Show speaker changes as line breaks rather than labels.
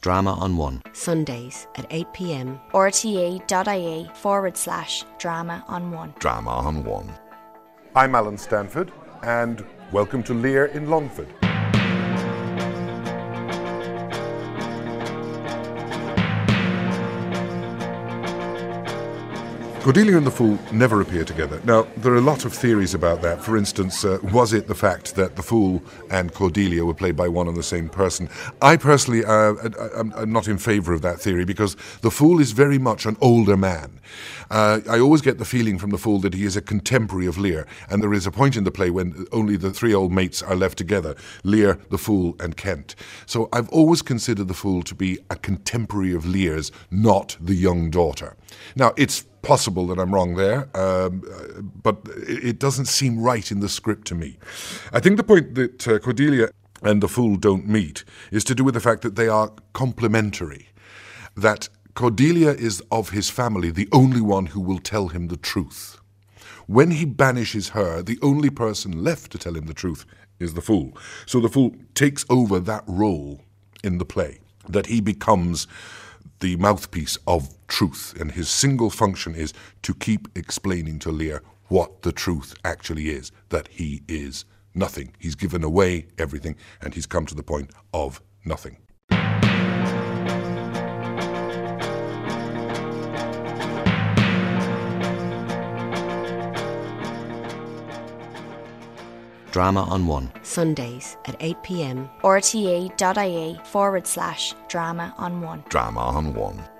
Drama on One.
Sundays at 8 p.m.
rte.ie/drama on one.
Drama on One.
I'm Alan Stanford, and welcome to Lear in Longford. Cordelia and the Fool never appear together. Now, there are a lot of theories about that. For instance, was it the fact that the Fool and Cordelia were played by one and the same person? I personally am not in favour of that theory because the Fool is very much an older man. I always get the feeling from the Fool that he is a contemporary of Lear, and there is a point in the play when only the three old mates are left together, Lear, the Fool and Kent. So I've always considered the Fool to be a contemporary of Lear's, not the young daughter. Now, it's possible that I'm wrong there, but it doesn't seem right in the script to me. I think the point that Cordelia and the Fool don't meet is to do with the fact that they are complementary, that Cordelia is of his family the only one who will tell him the truth. When he banishes her, the only person left to tell him the truth is the Fool. So the Fool takes over that role in the play, that he becomes the mouthpiece of truth, and his single function is to keep explaining to Lear what the truth actually is, that he is nothing. He's given away everything, and he's come to the point of nothing.
Drama on One.
Sundays at 8 p.m.
rte.ie/drama on one.
Drama on One.